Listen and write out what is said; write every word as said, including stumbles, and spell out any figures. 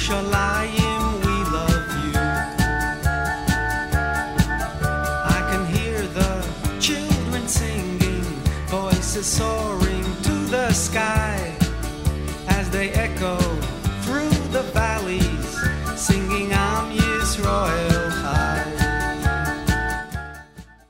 Yerushalayim, we love you. I can hear the children singing, voices soaring to the sky as they echo